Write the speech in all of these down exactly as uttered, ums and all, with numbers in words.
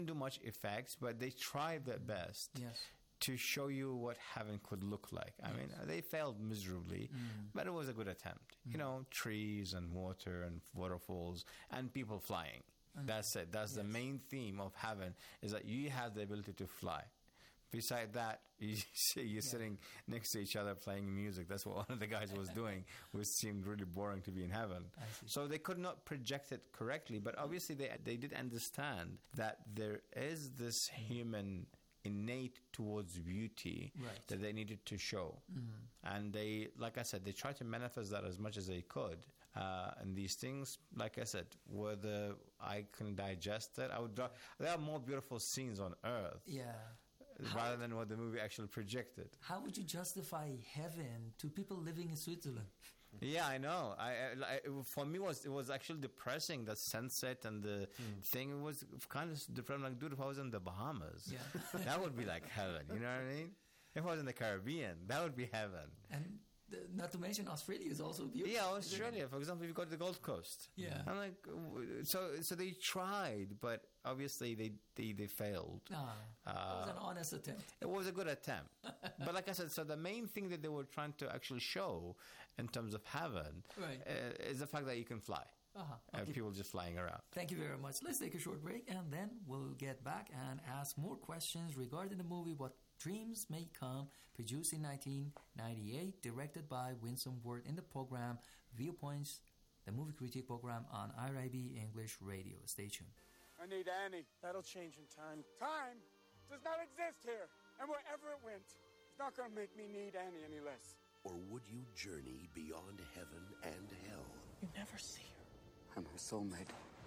do much effects, but they tried their best Yes. to show you what heaven could look like. I Yes. mean, they failed miserably, Mm. but it was a good attempt. You know, trees and water and waterfalls and people flying. Mm. That's it. That's the Yes. main theme of heaven, is that you have the ability to fly. Beside that, you see you're Yeah. sitting next to each other playing music. That's what one of the guys was doing, which seemed really boring to be in heaven. I see. So they could not project it correctly, but obviously they they did understand that there is this human innate towards beauty Right. that they needed to show. Mhm. And they, like I said, they tried to manifest that as much as they could. Uh, and these things, like I said, whether I can digest it, I would draw. There are more beautiful scenes on Earth Yeah. rather than what the movie actually projected. How would you justify heaven to people living in Switzerland? Yeah, I know. I, I it, for me, was it was actually depressing. The sunset and the thing, it was kind of depressing. Like, dude, if I was in the Bahamas, Yeah. that would be like heaven. You know what I mean? If I was in the Caribbean, that would be heaven. And the, not to mention Australia is also beautiful. Yeah, Australia, for example, if you go to the Gold Coast. Yeah. I'm like, w- so so they tried, but obviously they they, they failed. Ah, that was an honest attempt. It was a good attempt. But like I said, so the main thing that they were trying to actually show in terms of heaven Right. uh, is the fact that you can fly. Uh-huh. Uh, Okay. people just flying around. Thank you very much. Let's take a short break and then we'll get back and ask more questions regarding the movie What Dreams May Come, produced in nineteen ninety-eight, directed by Winsome Ward, in the program Viewpoints, the movie critique program on I R I B English Radio. Stay tuned. I need Annie. That'll change in time. Time does not exist here. And wherever it went, it's not going to make me need Annie any less. Or would you journey beyond heaven and hell? You never see her. I'm her soulmate.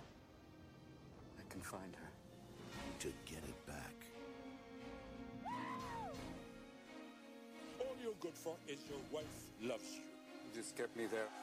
I can find her. To get it back. All you're good for is your wife loves you. You just kept me there.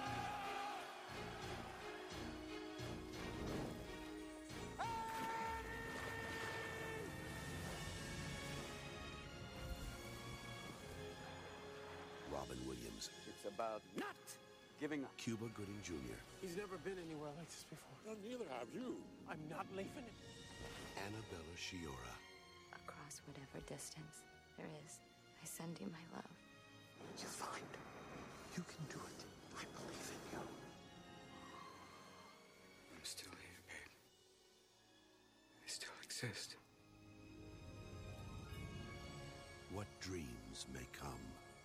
Robin Williams, It's about not giving up. Cuba Gooding Junior, He's never been anywhere like this before. Well, neither have you. I'm not leaving him. Annabella Sciorra, Across whatever distance there is, I send you my love. You'll find. You can do it. I believe in you. I'm still here, babe. I still exist. What Dreams May Come.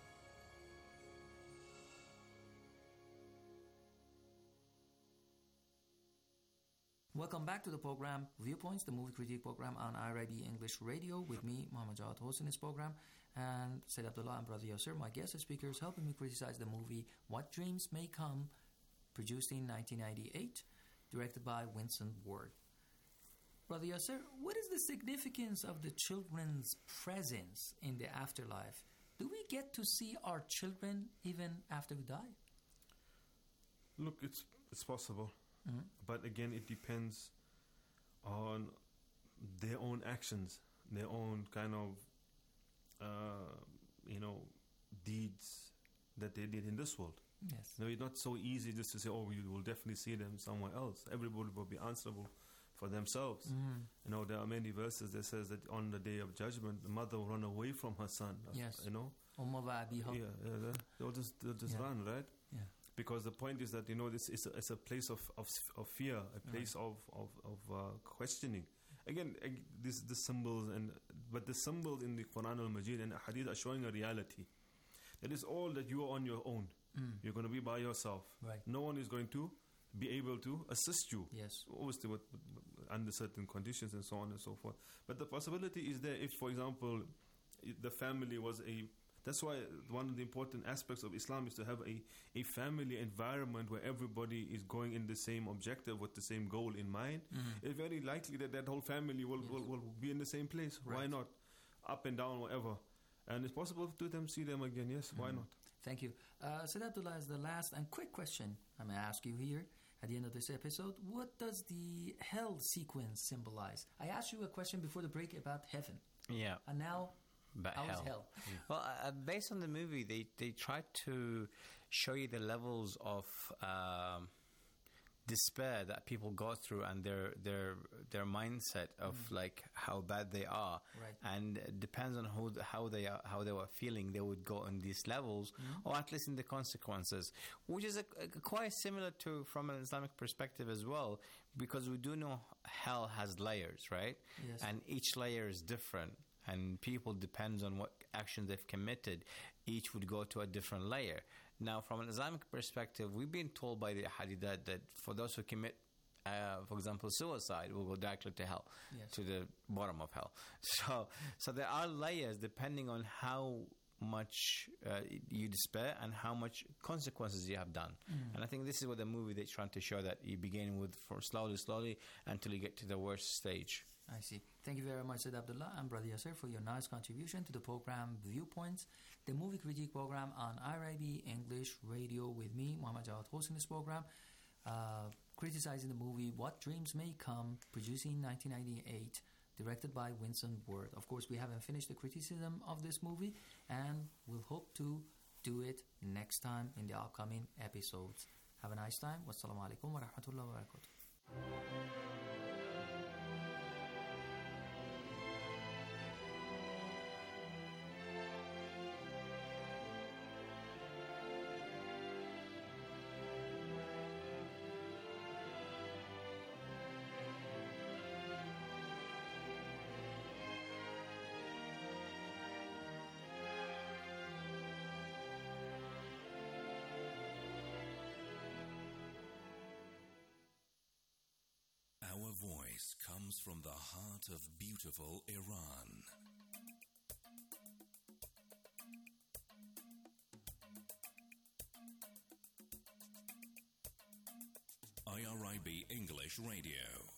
Welcome back to the program Viewpoints, the movie critique program on I R I B English Radio, with me, Mohammed Jawad, hosting this program, and Said Abdullah and Brother Yasser, my guest speakers, helping me criticize the movie What Dreams May Come, produced in nineteen ninety-eight, directed by Winston Ward. Brother Yasser, what is the significance of the children's presence in the afterlife? Do we get to see our children even after we die? Look, it's it's possible. Mm-hmm. But again, it depends on their own actions, their own kind of, uh, you know, deeds that they did in this world. Yes. No, it's not so easy just to say, oh, you will definitely see them somewhere else. Everybody will be answerable for themselves. Mm-hmm. You know, there are many verses that says that on the day of judgment, the mother will run away from her son. Yes. You know? Umma wa abiha. Yeah, yeah, they'll just, they'll just Yeah. run, right? Yeah. Because the point is that, you know, this is a, it's a place of, of, of fear, a place of of, of uh, questioning. Again, ag- this the symbols and but the symbols in the Quran al-Majid and Hadith are showing a reality. That is all that you are on your own. Mm. You're going to be by yourself. Right. No one is going to be able to assist you. Yes. Obviously, with, with, under certain conditions and so on and so forth. But the possibility is there if, for example, the family was a... That's why one of the important aspects of Islam is to have a, a family environment where everybody is going in the same objective with the same goal in mind. Mm-hmm. It's very likely that that whole family will, Yes. will, will be in the same place. Why Right. not? Up and down, whatever. And it's possible to them see them again. Yes, why Mm-hmm. not? Thank you. Uh, Said Abdullah, is the last and quick question I'm going to ask you here at the end of this episode. What does the hell sequence symbolize? I asked you a question before the break about heaven. Yeah. And now, But how is hell. hell? Well, uh, based on the movie, they, they tried to show you the levels of um, despair that people go through and their their their mindset of mm. like how bad they are, right. and it depends on who how they are how they were feeling, they would go on these levels, mm. or at least in the consequences, which is a, a, quite similar to from an Islamic perspective as well, because we do know hell has layers, right? Yes. And each layer is different, and people, depends on what action they've committed, each would go to a different layer. Now, from an Islamic perspective, we've been told by the hadith that, that for those who commit, uh, for example, suicide, will go directly to hell, yes. to the bottom of hell. So, so there are layers depending on how much uh, you despair and how much consequences you have done. Mm. And I think this is what the movie they're trying to show, that you begin with for slowly, slowly until you get to the worst stage. I see. Thank you very much, Said Abdullah and Brother Yasser, for your nice contribution to the program Viewpoints, the movie critique program on I R I B English Radio with me, Muhammad Jawad, hosting this program, uh, criticizing the movie What Dreams May Come, produced in nineteen ninety-eight, directed by Winston Ward. Of course, we haven't finished the criticism of this movie, and we'll hope to do it next time in the upcoming episodes. Have a nice time. Wassalamu alaikum wa rahmatullahi wa barakatuh. Our voice comes from the heart of beautiful Iran. I R I B English Radio.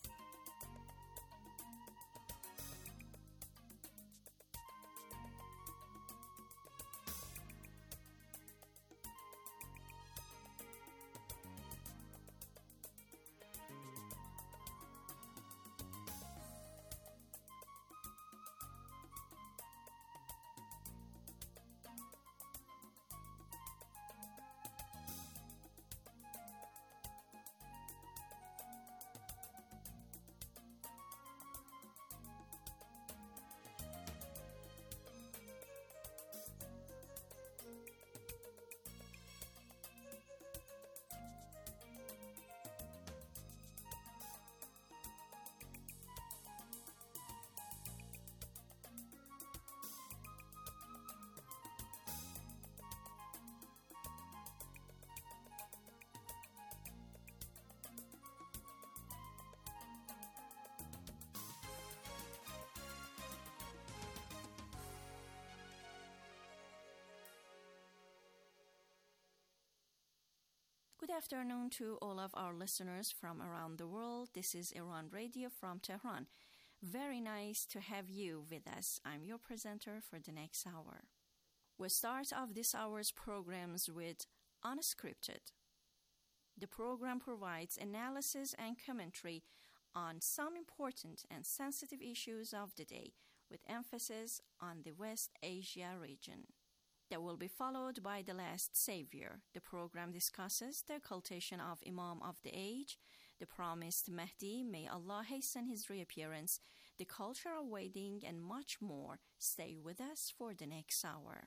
Good afternoon to all of our listeners from around the world. This is Iran Radio from Tehran. Very nice to have you with us. I'm your presenter for the next hour. We'll start off this hour's programs with Unscripted. The program provides analysis and commentary on some important and sensitive issues of the day, with emphasis on the West Asia region. That will be followed by The Last Savior. The program discusses the occultation of Imam of the Age, the promised Mahdi, may Allah hasten his reappearance, the culture of waiting, and much more. Stay with us for the next hour.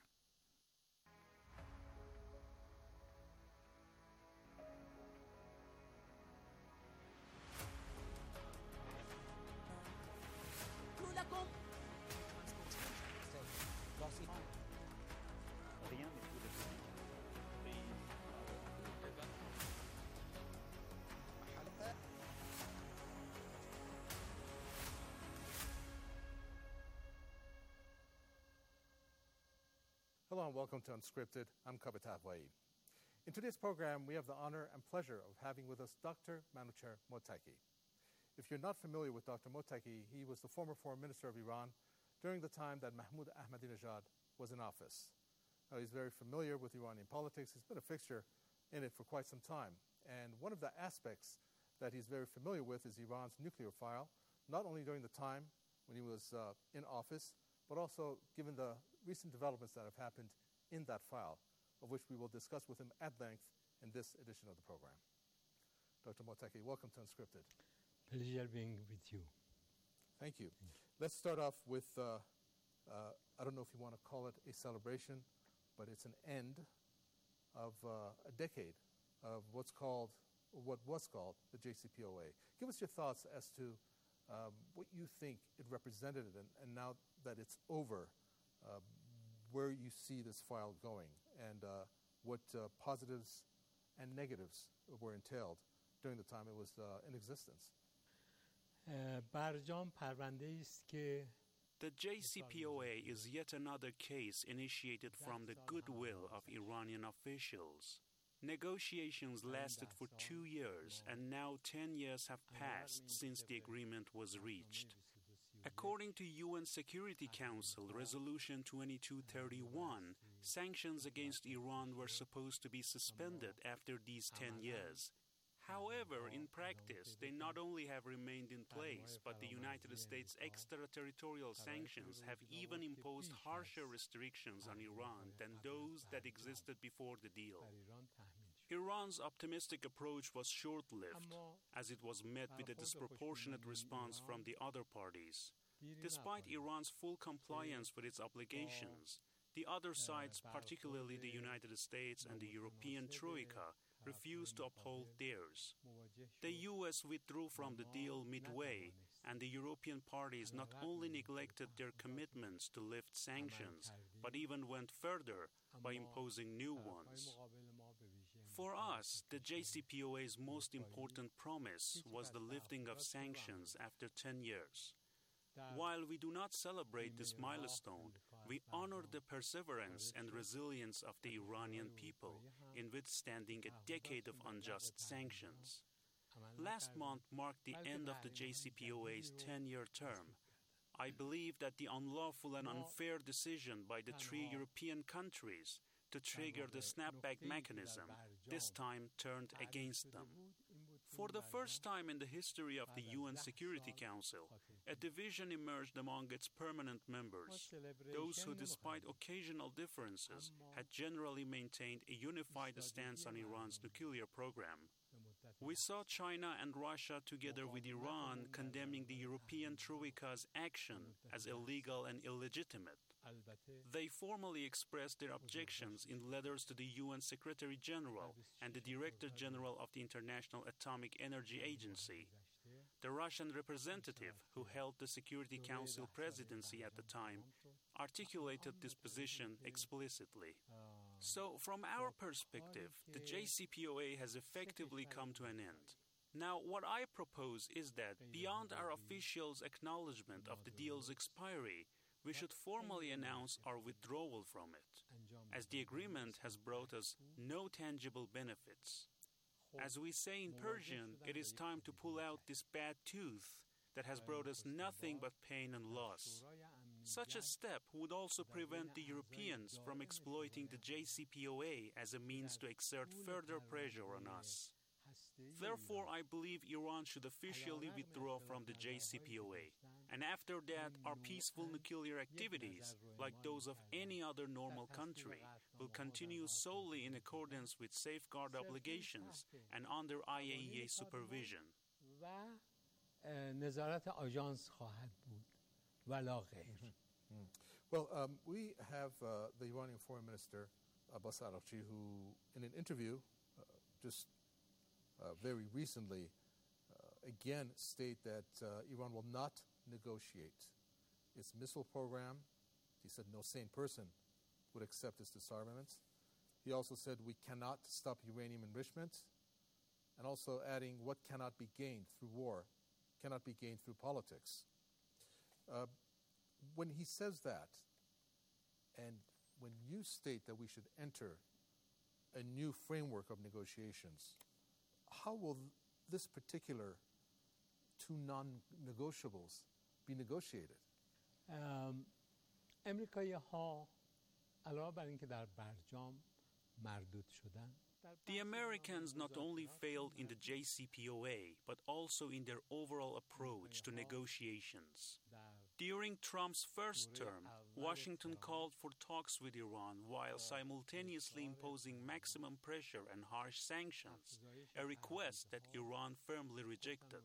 Hello and welcome to Unscripted. I'm Kavitav Waid. In today's program, we have the honor and pleasure of having with us Doctor Manucher Mottaki. If you're not familiar with Doctor Mottaki, he was the former foreign minister of Iran during the time that Mahmoud Ahmadinejad was in office. Now, he's very familiar with Iranian politics. He's been a fixture in it for quite some time. And one of the aspects that he's very familiar with is Iran's nuclear file, not only during the time when he was uh, in office, but also given the recent developments that have happened in that file, of which we will discuss with him at length in this edition of the program. Doctor Mottaki, welcome to Unscripted. Pleasure being with you. Thank you. Let's start off with, uh, uh, I don't know if you want to call it a celebration, but it's an end of uh, a decade of what's called, or what was called, the J C P O A. Give us your thoughts as to um, what you think it represented, and, and now that it's over, uh, where you see this file going, and uh, what uh, positives and negatives were entailed during the time it was uh, in existence. برجام پرونده است که The J C P O A is yet another case initiated from the goodwill of Iranian officials. Negotiations lasted for two years, and now ten years have passed since the agreement was reached. According to U N Security Council Resolution twenty-two thirty-one, sanctions against Iran were supposed to be suspended after these ten years. However, in practice, they not only have remained in place, but the United States' extraterritorial sanctions have even imposed harsher restrictions on Iran than those that existed before the deal. Iran's optimistic approach was short-lived, as it was met with a disproportionate response from the other parties. Despite Iran's full compliance with its obligations, the other sides, particularly the United States and the European Troika, refused to uphold theirs. The U S withdrew from the deal midway, and the European parties not only neglected their commitments to lift sanctions, but even went further by imposing new ones. For us, the J C P O A's most important promise was the lifting of sanctions after ten years. While we do not celebrate this milestone, we honor the perseverance and resilience of the Iranian people in withstanding a decade of unjust sanctions. Last month marked the end of the J C P O A's ten-year term. I believe that the unlawful and unfair decision by the three European countries to trigger the snapback mechanism this time turned against them. For the first time in the history of the U N Security Council, a division emerged among its permanent members, those who, despite occasional differences, had generally maintained a unified stance on Iran's nuclear program. We saw China and Russia, together with Iran, condemning the European Troika's action as illegal and illegitimate. They formally expressed their objections in letters to the U N Secretary General and the Director General of the International Atomic Energy Agency. The Russian representative, who held the Security Council presidency at the time, articulated this position explicitly. So, from our perspective, the J C P O A has effectively come to an end. Now, what I propose is that, beyond our officials' acknowledgement of the deal's expiry, we should formally announce our withdrawal from it, as the agreement has brought us no tangible benefits. As we say in Persian, it is time to pull out this bad tooth that has brought us nothing but pain and loss. Such a step would also prevent the Europeans from exploiting the J C P O A as a means to exert further pressure on us. Therefore, I believe Iran should officially withdraw from the J C P O A, and after that, our peaceful nuclear activities, like those of any other normal country, will continue solely in accordance with safeguard obligations and under I A E A supervision. Well, um, we have uh, the Iranian Foreign Minister, Abbas Araghchi, who, in an interview uh, just uh, very recently, uh, again state that uh, Iran will not negotiate its missile program. He said no sane person would accept its disarmament. He also said we cannot stop uranium enrichment, and also adding what cannot be gained through war cannot be gained through politics. Uh, when he says that, and when you state that we should enter a new framework of negotiations, how will this particular two non-negotiables be negotiated? Um, امریکایی ها علاوه بر اینکه در برجام مردود شدن The Americans not only failed in the J C P O A, but also in their overall approach to negotiations. During Trump's first term, Washington called for talks with Iran while simultaneously imposing maximum pressure and harsh sanctions, a request that Iran firmly rejected.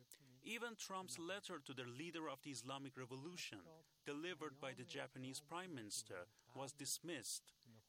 Even Trump's letter to the leader of the Islamic Revolution, delivered by the Japanese Prime Minister, was dismissed.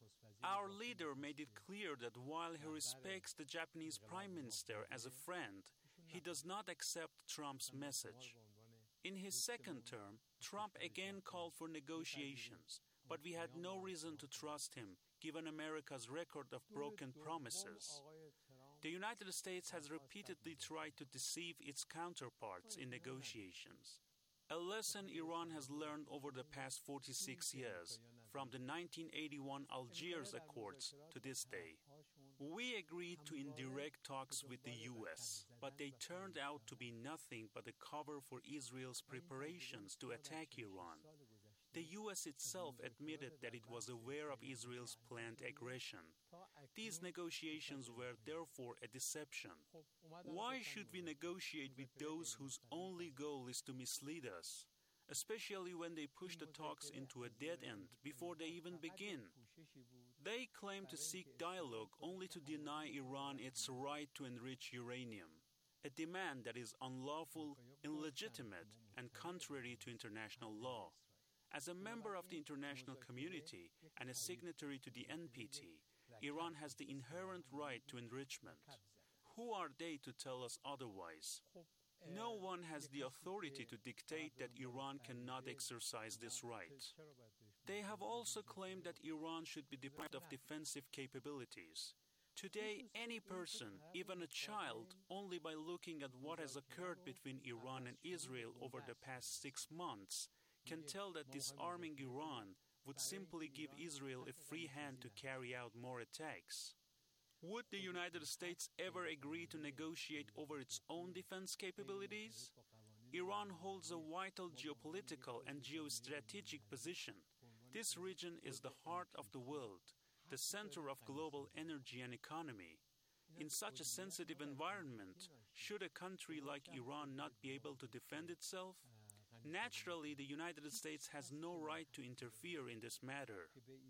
Our leader made it clear that while he respects the Japanese Prime Minister as a friend, he does not accept Trump's message. In his second term, Trump again called for negotiations, but we had no reason to trust him, given America's record of broken promises. The United States has repeatedly tried to deceive its counterparts in negotiations. A lesson Iran has learned over the past forty-six years, from the nineteen eighty-one Algiers Accords to this day. We agreed to indirect talks with the U S, but they turned out to be nothing but a cover for Israel's preparations to attack Iran. The U S itself admitted that it was aware of Israel's planned aggression. These negotiations were therefore a deception. Why should we negotiate with those whose only goal is to mislead us, especially when they push the talks into a dead end before they even begin? They claim to seek dialogue only to deny Iran its right to enrich uranium, a demand that is unlawful, illegitimate, and contrary to international law. As a member of the international community and a signatory to the N P T, Iran has the inherent right to enrichment. Who are they to tell us otherwise? No one has the authority to dictate that Iran cannot exercise this right. They have also claimed that Iran should be deprived of defensive capabilities. Today, any person, even a child, only by looking at what has occurred between Iran and Israel over the past six months, can tell that disarming Iran would simply give Israel a free hand to carry out more attacks. Would the United States ever agree to negotiate over its own defense capabilities? Iran holds a vital geopolitical and geostrategic position. This region is the heart of the world, the center of global energy and economy. In such a sensitive environment, should a country like Iran not be able to defend itself? Naturally, the United States has no right to interfere in this matter.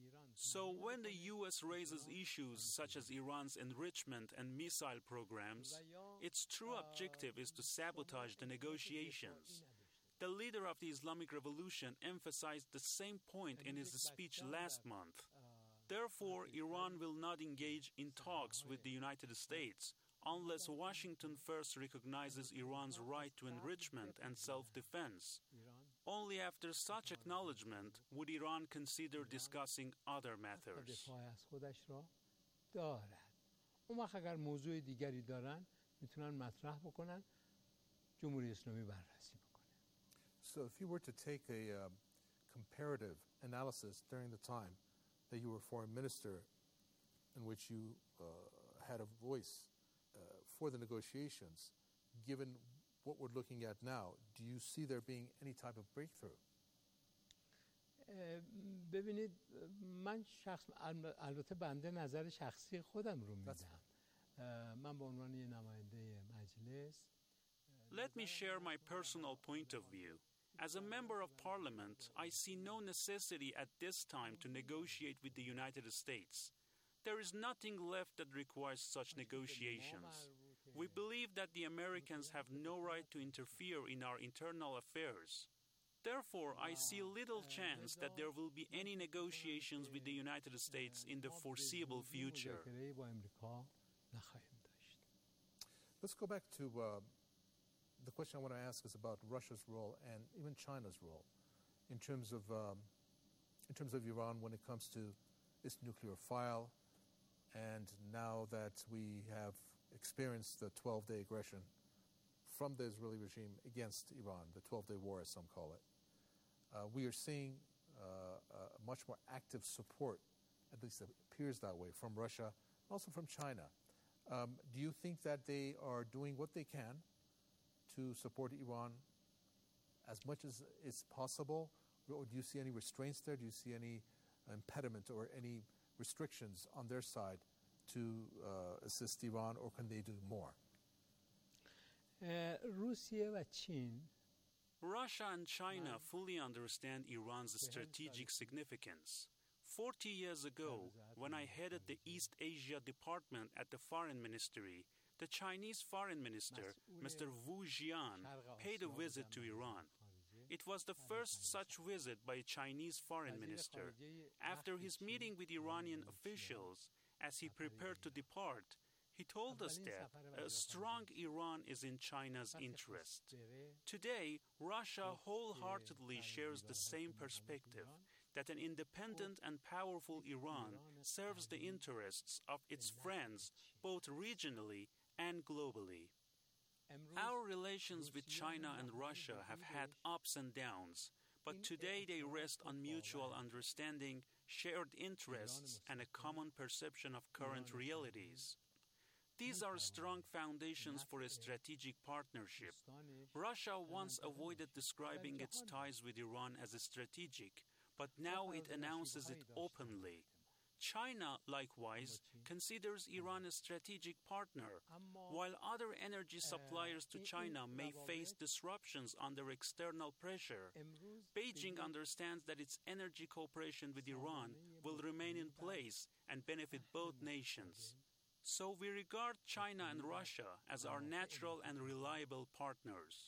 So when the U S raises issues such as Iran's enrichment and missile programs, its true objective is to sabotage the negotiations. The leader of the Islamic Revolution emphasized the same point in his speech last month. Therefore, Iran will not engage in talks with the United States unless Washington first recognizes Iran's right to enrichment and self-defense. Only after such acknowledgement would Iran consider discussing other matters. اون وقت اگر موضوع دیگری دارن میتونن مطرح بکنن جمهوری اسلامی بررسی بکنه. So if you were to take a um, comparative analysis during the time that you were foreign minister in which you uh, had a voice uh, for the negotiations, given what we're looking at now, do you see there being any type of breakthrough? ببینید من شخص البته بنده نظر شخصی خودم رو میدم من به عنوان یه نماینده مجلس Let me share my personal point of view. As a member of parliament, I see no necessity at this time to negotiate with the United States. There is nothing left that requires such negotiations. We believe that the Americans have no right to interfere in our internal affairs. Therefore, I see little chance that there will be any negotiations with the United States in the foreseeable future. Let's go back to uh, the question I want to ask is about Russia's role and even China's role in terms of um, in terms of Iran when it comes to its nuclear file, and now that we have experienced the twelve-day aggression from the Israeli regime against Iran, the twelve-day war as some call it, uh, we are seeing uh, a much more active support, at least it appears that way, from Russia, also from China. Um, do you think that they are doing what they can to support Iran as much as is possible? Or do you see any restraints there? Do you see any impediment or any restrictions on their side to uh, assist Iran, or can they do more? روسیه و چین Russia and China fully understand Iran's strategic significance. Forty years ago, when I headed the East Asia Department at the Foreign Ministry, the Chinese Foreign Minister, Mister Wu Jian, paid a visit to Iran. It was the first such visit by a Chinese foreign minister. After his meeting with Iranian officials, as he prepared to depart, he told us that a strong Iran is in China's interest. Today, Russia wholeheartedly shares the same perspective, that an independent and powerful Iran serves the interests of its friends both regionally and globally. Our relations with China and Russia have had ups and downs, but today they rest on mutual understanding, shared interests, and a common perception of current realities. These are strong foundations for a strategic partnership. Russia once avoided describing its ties with Iran as strategic, but now it announces it openly. China, likewise, considers Iran a strategic partner. While other energy suppliers to China may face disruptions under external pressure, Beijing understands that its energy cooperation with Iran will remain in place and benefit both nations. So we regard China and Russia as our natural and reliable partners.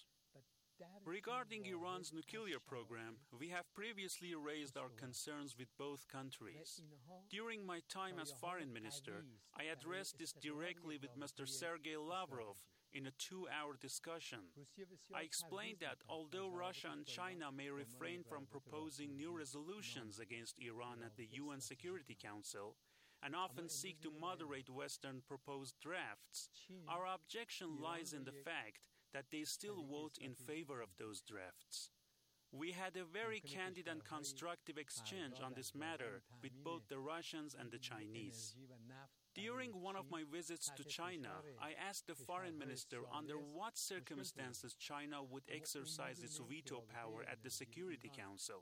Regarding Iran's nuclear program, we have previously raised our concerns with both countries. During my time as foreign minister, I addressed this directly with Mister Sergei Lavrov in a two-hour discussion. I explained that although Russia and China may refrain from proposing new resolutions against Iran at the U N Security Council, and often seek to moderate Western proposed drafts, our objection lies in the fact that they still vote in favor of those drafts. We had a very candid and constructive exchange on this matter with both the Russians and the Chinese. During one of my visits to China, I asked the foreign minister under what circumstances China would exercise its veto power at the Security Council.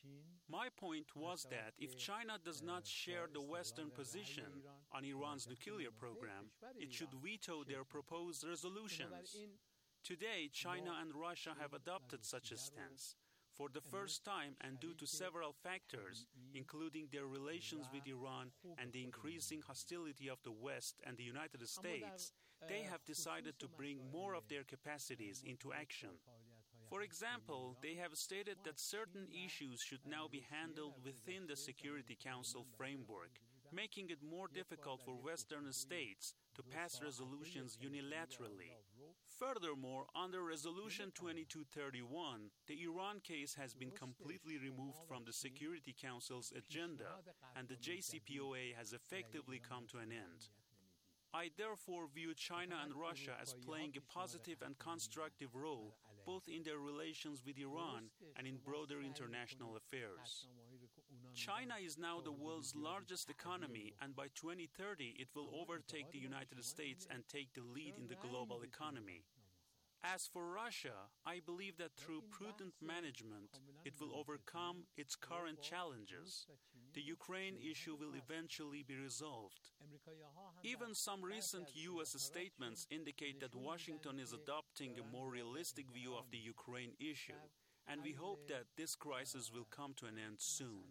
My point was that if China does not share the Western position on Iran's nuclear program, it should veto their proposed resolutions. Today, China and Russia have adopted such a stance. For the first time, and due to several factors, including their relations with Iran and the increasing hostility of the West and the United States, they have decided to bring more of their capacities into action. For example, they have stated that certain issues should now be handled within the Security Council framework, making it more difficult for Western states to pass resolutions unilaterally. Furthermore, under Resolution twenty-two thirty-one, the Iran case has been completely removed from the Security Council's agenda, and the J C P O A has effectively come to an end. I therefore view China and Russia as playing a positive and constructive role, both in their relations with Iran and in broader international affairs. China is now the world's largest economy, and by twenty thirty it will overtake the United States and take the lead in the global economy. As for Russia, I believe that through prudent management, it will overcome its current challenges. The Ukraine issue will eventually be resolved. Even some recent U S statements indicate that Washington is adopting a more realistic view of the Ukraine issue, and we hope that this crisis will come to an end soon.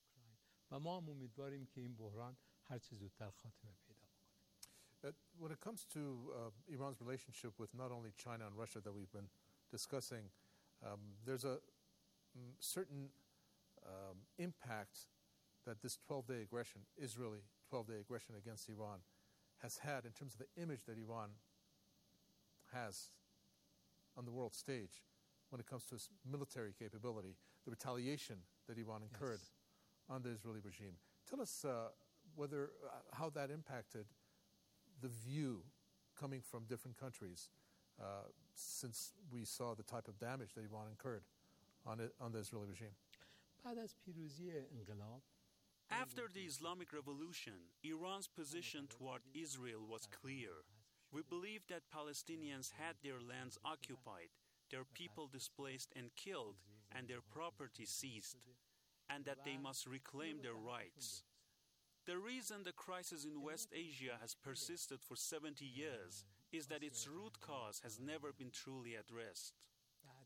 Uh, when it comes to uh, Iran's relationship with not only China and Russia that we've been discussing, um, there's a mm, certain um, impact that this twelve-day aggression, Israeli twelve-day aggression against Iran, has had in terms of the image that Iran has on the world stage when it comes to its military capability, the retaliation that Iran incurred yes. on the Israeli regime. Tell us uh, whether uh, how that impacted the view coming from different countries uh, since we saw the type of damage that Iran incurred on, it, on the Israeli regime. After the Islamic Revolution, Iran's position toward Israel was clear. We believed that Palestinians had their lands occupied, their people displaced and killed, and their property seized, and that they must reclaim their rights. The reason the crisis in West Asia has persisted for seventy years is that its root cause has never been truly addressed.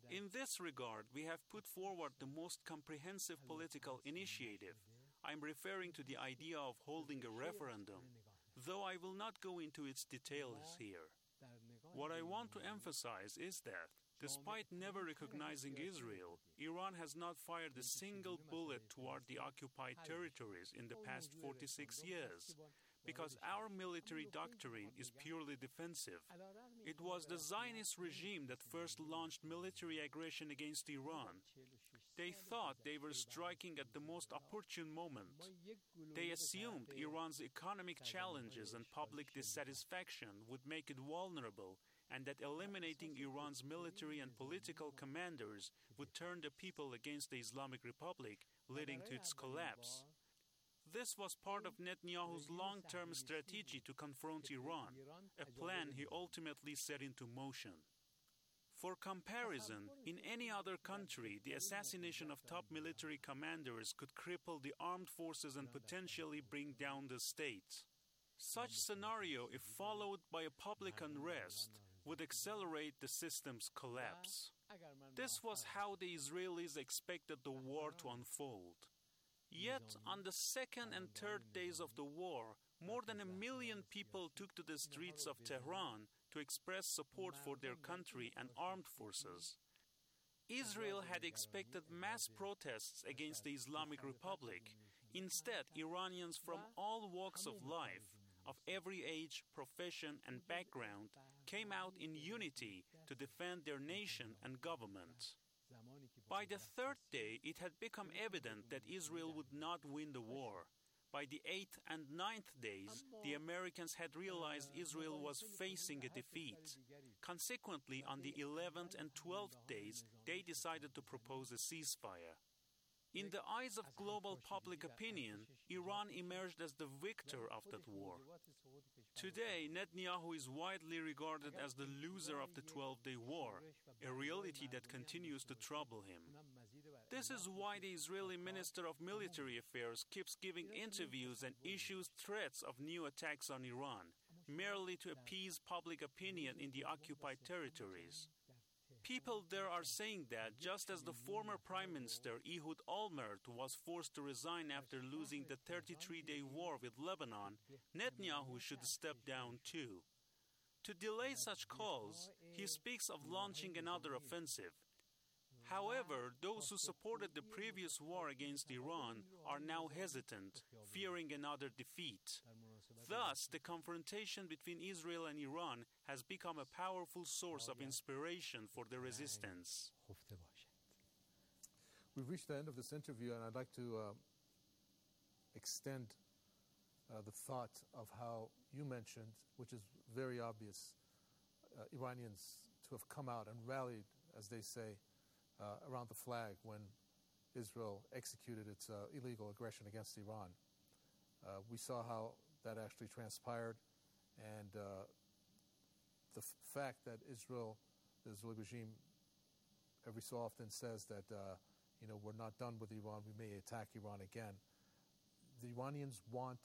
In this regard, we have put forward the most comprehensive political initiative. I'm referring to the idea of holding a referendum, though I will not go into its details here. What I want to emphasize is that, despite never recognizing Israel, Iran has not fired a single bullet toward the occupied territories in the past forty-six years, because our military doctrine is purely defensive. It was the Zionist regime that first launched military aggression against Iran. They thought they were striking at the most opportune moment. They assumed Iran's economic challenges and public dissatisfaction would make it vulnerable, and that eliminating Iran's military and political commanders would turn the people against the Islamic Republic, leading to its collapse. This was part of Netanyahu's long-term strategy to confront Iran, a plan he ultimately set into motion. For comparison, in any other country, the assassination of top military commanders could cripple the armed forces and potentially bring down the state. Such scenario, if followed by a public unrest, would accelerate the system's collapse. This was how the Israelis expected the war to unfold. Yet, on the second and third days of the war, more than a million people took to the streets of Tehran to express support for their country and armed forces. Israel had expected mass protests against the Islamic Republic. Instead, Iranians from all walks of life, of every age, profession, and background, came out in unity to defend their nation and government. By the third day, it had become evident that Israel would not win the war. By the eighth and ninth days, the Americans had realized Israel was facing a defeat. Consequently, on the eleventh and twelfth days, they decided to propose a ceasefire. In the eyes of global public opinion, Iran emerged as the victor of that war. Today, Netanyahu is widely regarded as the loser of the twelve-day war, a reality that continues to trouble him. This is why the Israeli Minister of Military Affairs keeps giving interviews and issues threats of new attacks on Iran, merely to appease public opinion in the occupied territories. People there are saying that just as the former Prime Minister Ehud Olmert was forced to resign after losing the thirty-three-day war with Lebanon, Netanyahu should step down too. To delay such calls, he speaks of launching another offensive. However, those who supported the previous war against Iran are now hesitant, fearing another defeat. Thus, the confrontation between Israel and Iran has become a powerful source of inspiration for the resistance. We've reached the end of this interview, and I'd like to uh, extend uh, the thought of how you mentioned, which is very obvious, uh, Iranians to have come out and rallied, as they say, uh, around the flag when Israel executed its uh, illegal aggression against Iran. Uh, we saw how that actually transpired, and uh, the f- fact that Israel, the Israeli regime, every so often says that, uh, you know, we're not done with Iran, we may attack Iran again. The Iranians want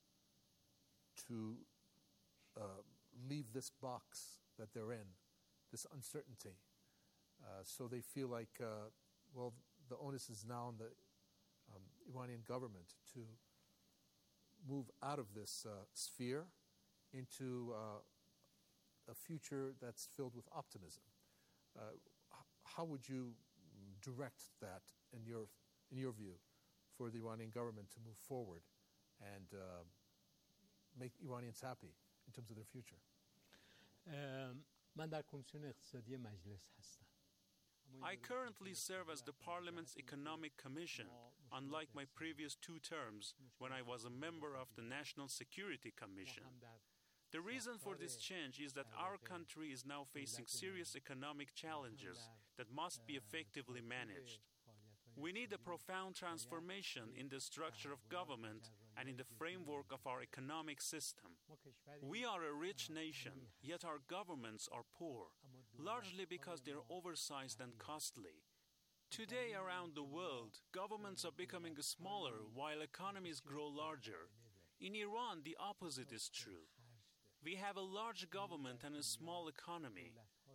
to uh, leave this box that they're in, this uncertainty. Uh, so they feel like, uh, well, the onus is now on the um, Iranian government to move out of this uh, sphere into uh, a future that's filled with optimism. Uh, h- how would you direct that, in your in your view, for the Iranian government to move forward and uh, make Iranians happy in terms of their future? من در کمیسیون اقتصادی مجلس هستم. I currently serve as the Parliament's Economic Commission, unlike my previous two terms when I was a member of the National Security Commission. The reason for this change is that our country is now facing serious economic challenges that must be effectively managed. We need a profound transformation in the structure of government and in the framework of our economic system. We are a rich nation, yet our governments are poor, largely because they're oversized and costly. Today around the world, governments are becoming smaller while economies grow larger. In Iran, the opposite is true. We have a large government and a small economy.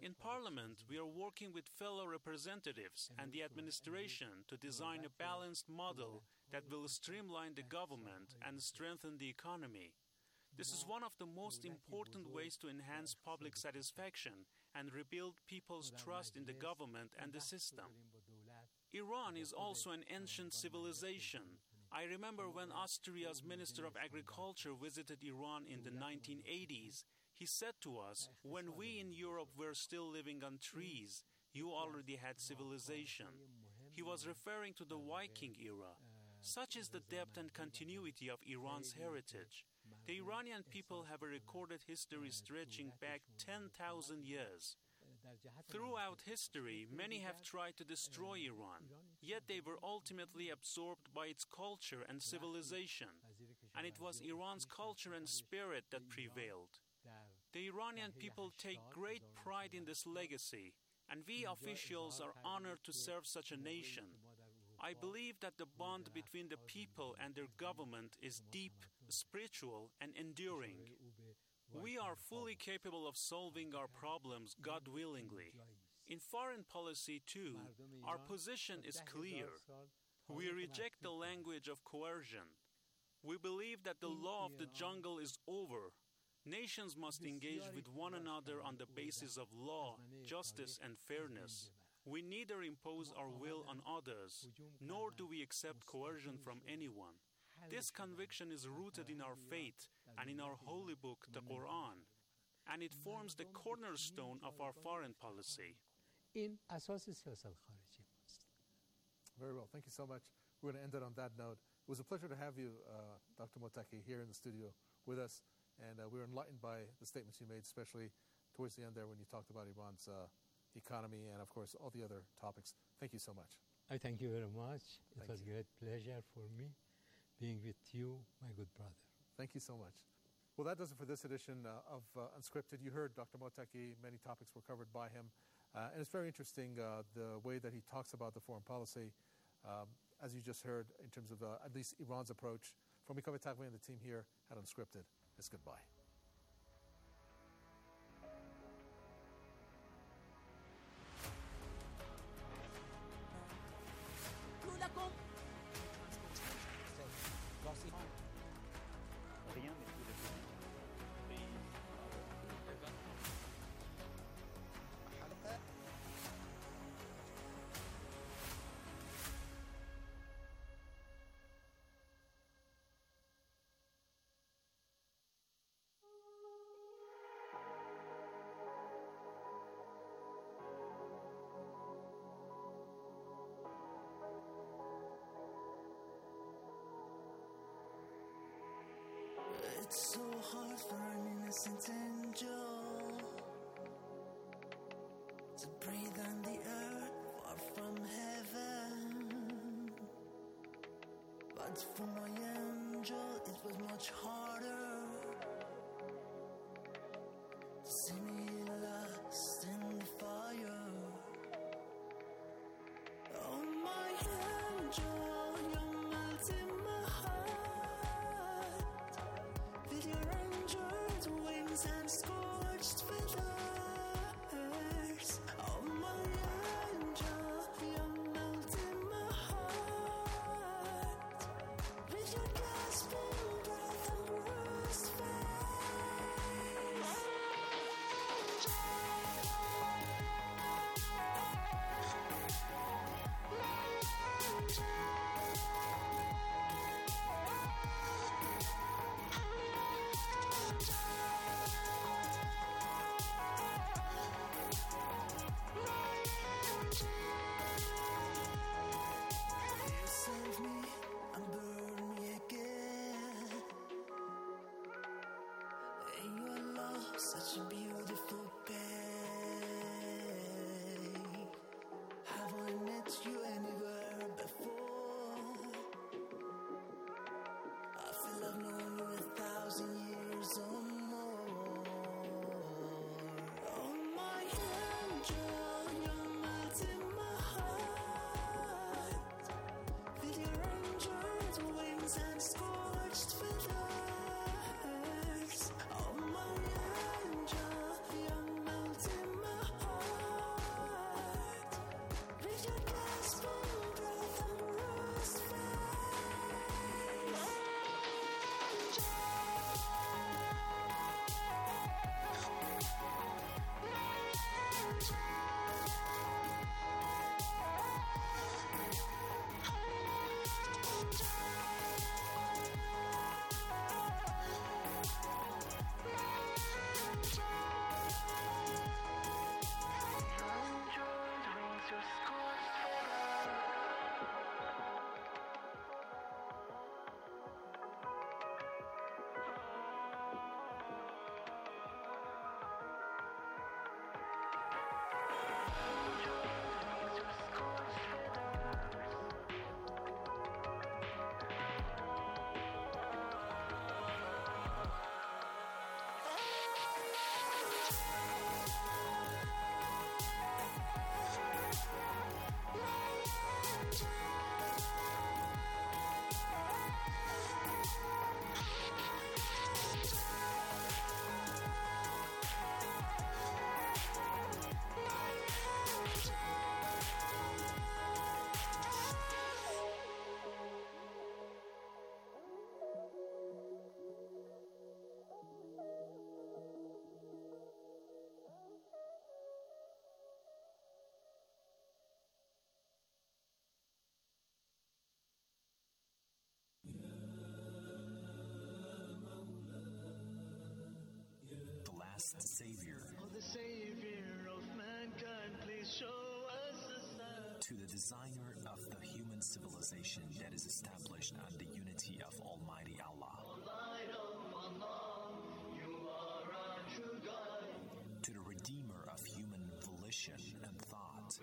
In Parliament, we are working with fellow representatives and the administration to design a balanced model that will streamline the government and strengthen the economy. This is one of the most important ways to enhance public satisfaction and rebuild people's trust in the government and the system. Iran is also an ancient civilization. I remember when Austria's Minister of Agriculture visited Iran in the nineteen eighties, he said to us, when we in Europe were still living on trees, you already had civilization. He was referring to the Viking era. Such is the depth and continuity of Iran's heritage. The Iranian people have a recorded history stretching back ten thousand years. Throughout history, many have tried to destroy Iran, yet they were ultimately absorbed by its culture and civilization, and it was Iran's culture and spirit that prevailed. The Iranian people take great pride in this legacy, and we officials are honored to serve such a nation. I believe that the bond between the people and their government is deep, spiritual, and enduring. We are fully capable of solving our problems, God willingly. In foreign policy, too, our position is clear. We reject the language of coercion. We believe that the law of the jungle is over. Nations must engage with one another on the basis of law, justice, and fairness. We neither impose our will on others, nor do we accept coercion from anyone. This conviction is rooted in our faith and in our holy book, the Quran, and it forms the cornerstone of our foreign policy. Very well. Thank you so much. We're going to end it on that note. It was a pleasure to have you, uh, Doctor Mottaki, here in the studio with us, and uh, we were enlightened by the statements you made, especially towards the end there when you talked about Iran's uh, economy and, of course, all the other topics. Thank you so much. I thank you very much. It Thank was a you. great pleasure for me being with you, my good brother. Thank you so much. Well, that does it for this edition uh, of uh, Unscripted. You heard Doctor Mottaki. Many topics were covered by him. Uh, and it's very interesting uh, the way that he talks about the foreign policy, um, as you just heard, in terms of uh, at least Iran's approach. From Mikhail Tagmi and the team here at Unscripted, it's goodbye. It's so hard for an innocent angel to breathe on the earth far from heaven. But for my angel, it was much harder to see me lost in the fire. Oh, my angel, you're melting my heart with your android wings and scorched feathers. Oh, my angel, you're melting my heart with your gasping breath and bruised face. My angel. last Savior. Oh, the Savior of mankind, please show us a sign. To the designer of the human civilization that is established on the unity of Almighty Allah. Light of Allah, you are our true guide. To the redeemer of human volition and thought.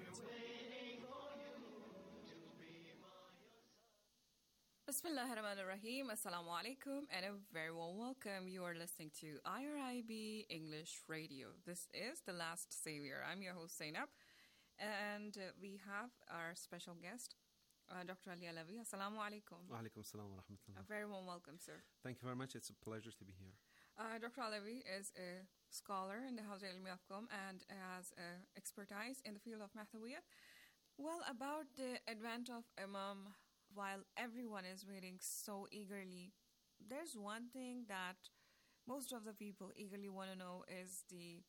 Bismillahirrahmanirrahim. Assalamu alaikum and a very warm welcome. You are listening to I R I B English Radio. This is The Last Savior. I'm your host Zainab, and uh, we have our special guest, uh, Doctor Ali Alavi. Assalamu alaikum. Wa alaikum assalam wa rahmatullah. A very warm welcome, sir. Thank you very much. It's a pleasure to be here. Uh, Doctor Alavi is a scholar in the House of Ilmi of Qom and has uh, expertise in the field of Mathawiyat. Well, about the advent of Imam, while everyone is waiting so eagerly, there's one thing that most of the people eagerly want to know is the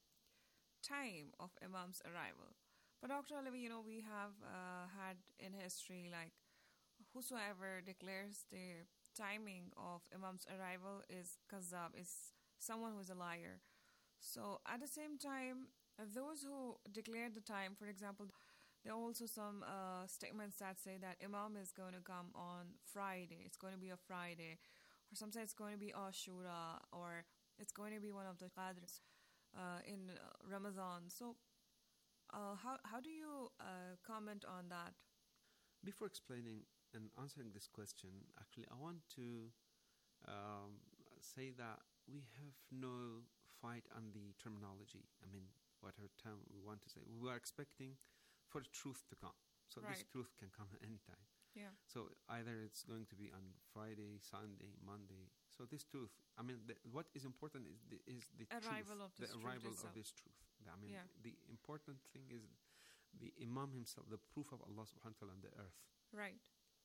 time of Imam's arrival. But Doctor Alavi, you know, we have uh, had in history, like, whosoever declares the timing of Imam's arrival is kazzab, is someone who is a liar. So at the same time, those who declare the time, for example, there are also some uh, statements that say that Imam is going to come on Friday. It's going to be a Friday. Or some say it's going to be Ashura, or it's going to be one of the Qadrs uh, in Ramadan. So uh, how how do you uh, comment on that? Before explaining and answering this question, actually, I want to um, say that we have no fight on the terminology. I mean, whatever term we want to say. We are expecting for truth to come. So Right. this truth can come at any time. Yeah. So either it's going to be on Friday, Sunday, Monday. So this truth, I mean, the, what is important is the, is the Arrival truth, of this the truth arrival itself. of this truth. I mean, Yeah. the important thing is the Imam himself, the proof of Allah subhanahu wa ta'ala on the earth. Right.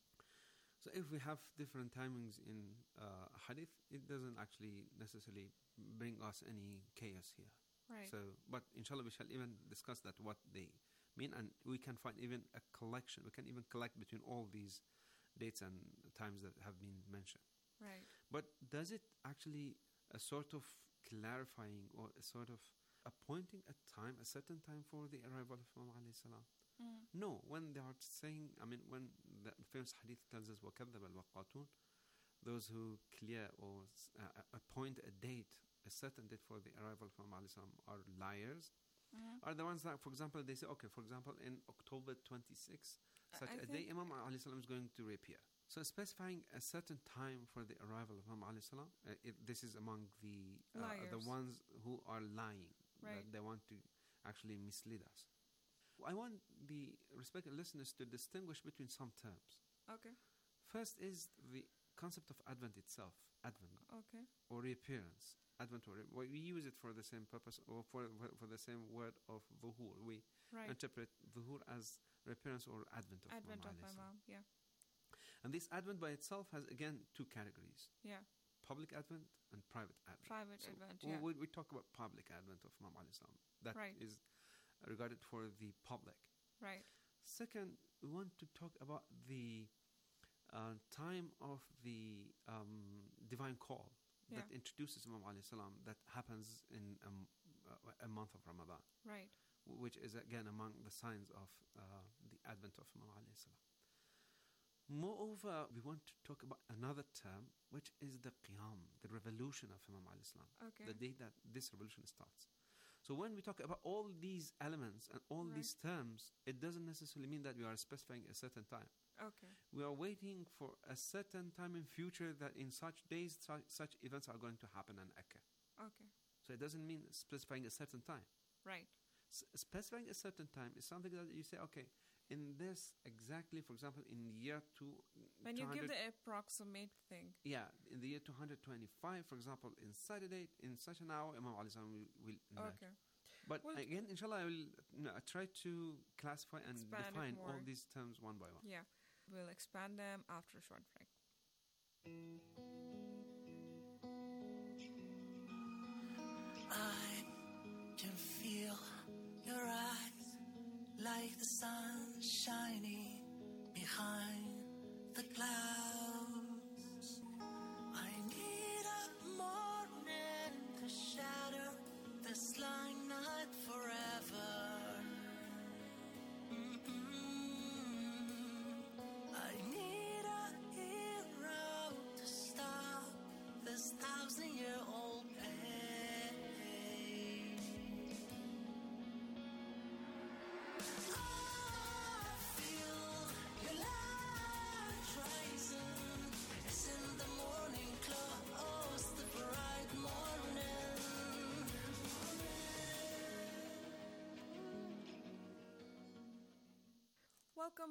So if we have different timings in uh, hadith, it doesn't actually necessarily bring us any chaos here. Right. So, but inshallah we shall even discuss that, what they mean, and we can find even a collection. We can even collect between all these dates and times that have been mentioned. Right. But does it actually a sort of clarifying or a sort of appointing a time, a certain time for the arrival of Imam alayhi salam? Mm. No, when they are saying, I mean, when the famous hadith tells us, وَكَذَّبَ الْوَقَّاتُونَ, those who clear or uh, appoint a date, a certain date for the arrival of Imam alayhi salam are liars, Mhm. are the ones that, for example, they say, okay, for example, in October twenty-sixth, such I a day, Imam alayhi salam is going to reappear. So specifying a certain time for the arrival of Imam alayhi salam, uh, it, this is among the uh, the Liars. ones who are lying, Right. that they want to actually mislead us. I want the respected listeners to distinguish between some terms. Okay. First is the concept of Advent itself, Advent, Okay. or reappearance. Advent, or re- we use it for the same purpose, or for for, for the same word of Dhuhur. We Right. interpret Dhuhur as reappearance or Advent of Advent Imam of alayhi my salam. mom. Yeah. And this Advent by itself has, again, two categories. Yeah. Public Advent and private Advent. Private So Advent, we- yeah. We, we talk about public Advent of Imam alayhi salam. That Right. is regarded for the public. Right. Second, we want to talk about the uh, time of the um, divine call Yeah. that introduces Imam alayhi salam, that happens in um, uh, a month of Ramadan, Right. w- which is again among the signs of uh, the advent of Imam alayhi salam. Moreover, we want to talk about another term, which is the Qiyam, the revolution of Imam alayhi salam, Okay. the day that this revolution starts. So when we talk about all these elements and all Right. these terms, it doesn't necessarily mean that we are specifying a certain time. Okay. We are waiting for a certain time in future that in such days, such, such events are going to happen and occur. Okay. So it doesn't mean specifying a certain time. Right. S- specifying a certain time is something that you say, okay, in this exactly, for example, in the year two, When you give 200 the approximate thing. yeah, in the year two hundred twenty-five, for example, in such a date, in such an hour, Imam alayhi salam will, will emerge. Okay. But Well, again, inshallah, I will you know, I try to classify and Expand it define all more. these terms one by one. Yeah. We'll expand them after a short break. I can feel your eyes like the sun shining behind the clouds. I need a morning to shatter the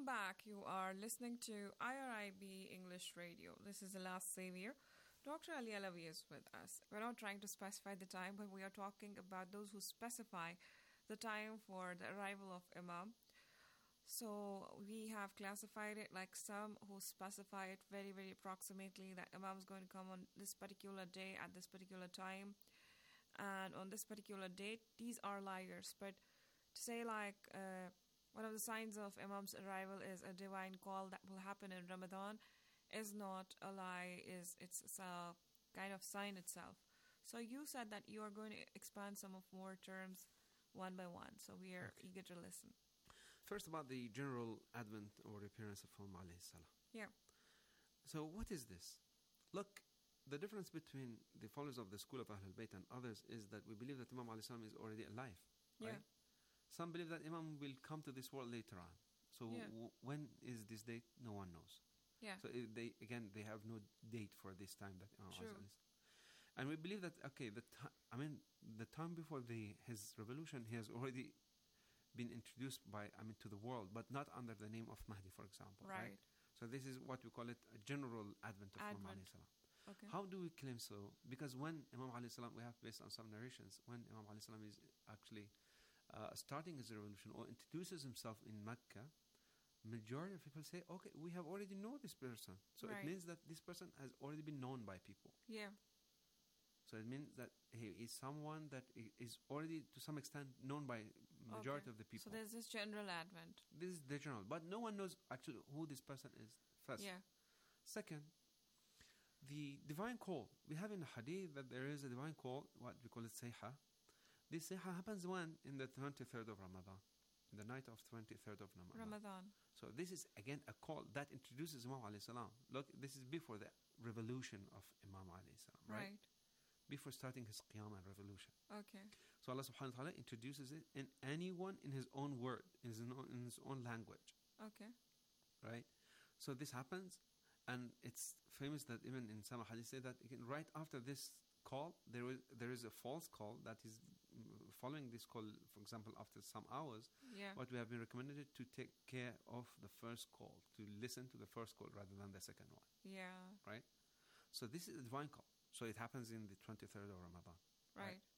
Welcome back. You are listening to I R I B English Radio. This is The Last Savior. Doctor Ali Alawi is with us. We're not trying to specify the time, but we are talking about those who specify the time for the arrival of Imam. So we have classified it like some who specify it very, very approximately that Imam is going to come on this particular day at this particular time and on this particular date. These are liars. But to say like... Uh, one of the signs of Imam's arrival is a divine call that will happen in Ramadan is not a lie, is it's a kind of sign itself. So you said that you are going to expand some of more terms one by one. So we are okay. eager to listen. First about the general advent or appearance of Imam alayhi salam. Yeah. So what is this? Look, the difference between the followers of the school of Ahlul Bayt and others is that we believe that Imam alayhi salam is already alive. Right? Yeah. Some believe that Imam will come to this world later on. So yeah. w- when is this date? No one knows. Yeah. So if they again, they have no date for this time that Imam True. is. And we believe that okay, the ti- I mean, the time before the his revolution, he has already been introduced by I mean to the world, but not under the name of Mahdi, for example. Right. right? So this is what we call it a general advent of Advent. Imam alayhi salam. Okay. How do we claim so? Because when Imam alayhi salam, we have based on some narrations, when Imam alayhi salam is actually Uh, starting his revolution or introduces himself in Mecca, majority of people say, okay, we have already know this person. So right. it means that this person has already been known by people. Yeah. So it means that he is someone that is already to some extent known by majority okay. of the people. So there's this general advent. This is the general. But no one knows actually who this person is first. Yeah. Second, the divine call. We have in the hadith that there is a divine call, what we call it sayha. This sayha happens when? In the twenty-third of Ramadan. In the night of twenty-third of Ramadan. Ramadan. So this is again a call that introduces Imam alayhi salam. Look, this is before the revolution of Imam alayhi salam, right? Right. Before starting his qiyam and revolution. Okay. So Allah subhanahu wa ta'ala introduces it in anyone in his own word, in his own, in his own language. Okay. Right? So this happens, and it's famous that even in some hadith say that again, right after this call, there is there is a false call that is following this call, for example, after some hours. Yeah. What we have been recommended to take care of the first call, to listen to the first call rather than the second one. Yeah. Right? So this is a divine call. So it happens in the twenty-third of Ramadan. Right. right?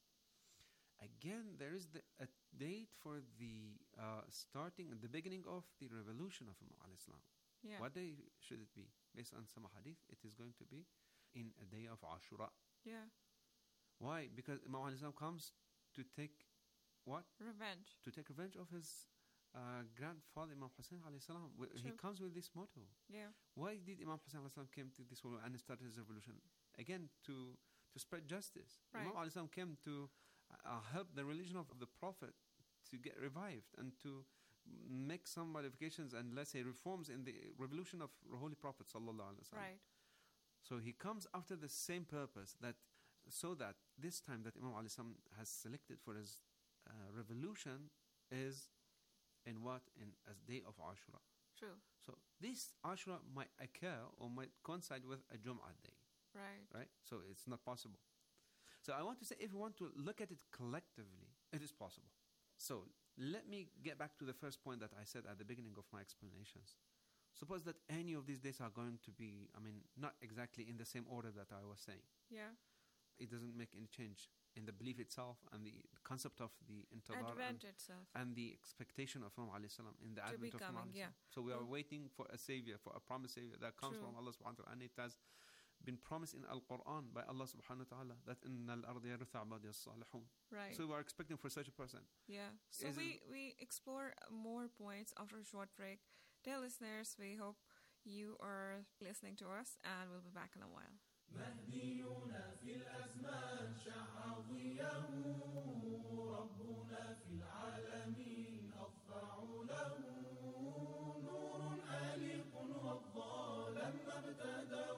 Again, there is the, a date for the uh, starting and the beginning of the revolution of Imam alayhi salam. Yeah. What day should it be? Based on some hadith, it is going to be in a day of Ashura. Yeah. Why? Because Imam alayhi salam comes to take what? Revenge. To take revenge of his uh, grandfather Imam Hussein alayhi salam. He comes with this motto. Yeah. Why did Imam Hussein alayhi salam came to this world and started his revolution? Again, to to spread justice. Right. Imam alayhi salam came to uh, help the religion of the Prophet to get revived and to make some modifications and, let's say, reforms in the revolution of the Holy Prophet sallallahu alaihi wasallam. Right. So he comes after the same purpose, that so that this time that Imam alayhi salam has selected for his uh, revolution is in what? In a day of Ashura. True. So this Ashura might occur or might coincide with a Jum'ah day. Right. Right? So it's not possible. So I want to say, if you want to look at it collectively, it is possible. So let me get back to the first point that I said at the beginning of my explanations. Suppose that any of these days are going to be, I mean, not exactly in the same order that I was saying. Yeah. It doesn't make any change in the belief itself and the concept of the intidar Advent and, itself. and the expectation of Imam alayhi salam in the To advent be of Imam coming, alayhi yeah. salam. So we are Mm. waiting for a savior, for a promised savior that comes True. from Allah subhanahu wa ta'ala, and it has been promised in Al-Quran by Allah subhanahu wa ta'ala that inna al-ardi yarithu ibadi as-salihun. Right. So we are expecting for such a person. Yeah. So Is we, we explore more points after a short break. Dear listeners, we hope you are listening to us, and we'll be back in a while. مهدينا في الأزمان شع ضياه ربنا في العالمين أضفع له نور آلق والظالم ابتداه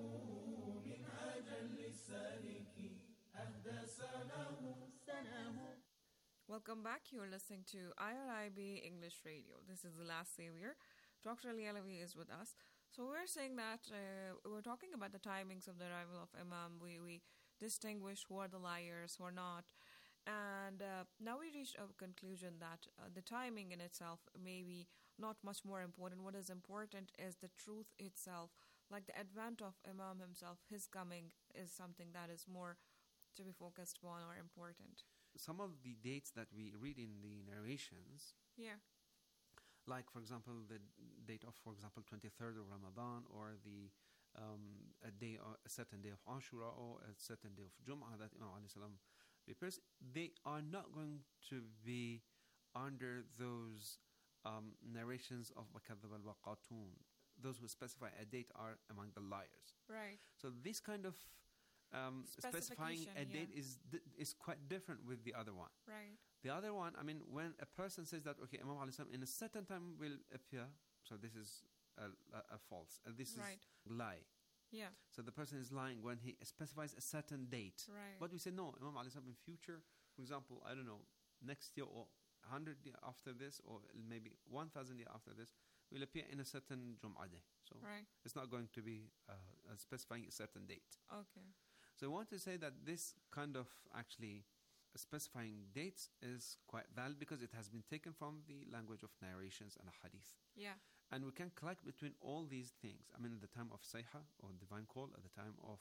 منهاجا للسالك أهدى سناه سناه. Welcome back. You're listening to I R I B English Radio. This is The Last Savior. Doctor Ali Alawi is with us. So we're saying that uh, we're talking about the timings of the arrival of Imam. We, we distinguish who are the liars, who are not. And uh, now we reached a conclusion that uh, the timing in itself may be not much more important. What is important is the truth itself. Like the advent of Imam himself, his coming is something that is more to be focused on or important. Some of the dates that we read in the narrations, Yeah. like for example the date of, for example, twenty-third of Ramadan, or the um, a day, or a certain day of Ashura, or a certain day of Jum'ah that Imam alayhi salam appears, they are not going to be under those um, narrations of Bakadhab al-Waqatun. Those who specify a date are among the liars. Right. So this kind of um, specifying a date yeah. is d- is quite different with the other one. Right. The other one, I mean, when a person says that, okay, Imam alayhi salam in a certain time will appear, so this is a, a, a false, and this Right. is lie. Yeah. So the person is lying when he specifies a certain date. Right. But we say, no, Imam alayhi salam in future, for example, I don't know, next year or one hundred years after this, or maybe one thousand years after this, will appear in a certain Jum'ah day. So Right. it's not going to be uh, uh, specifying a certain date. Okay. So I want to say that this kind of actually specifying dates is quite valid because it has been taken from the language of narrations and hadith. Yeah. And we can collect between all these things. I mean, at the time of Sayha, or divine call, at the time of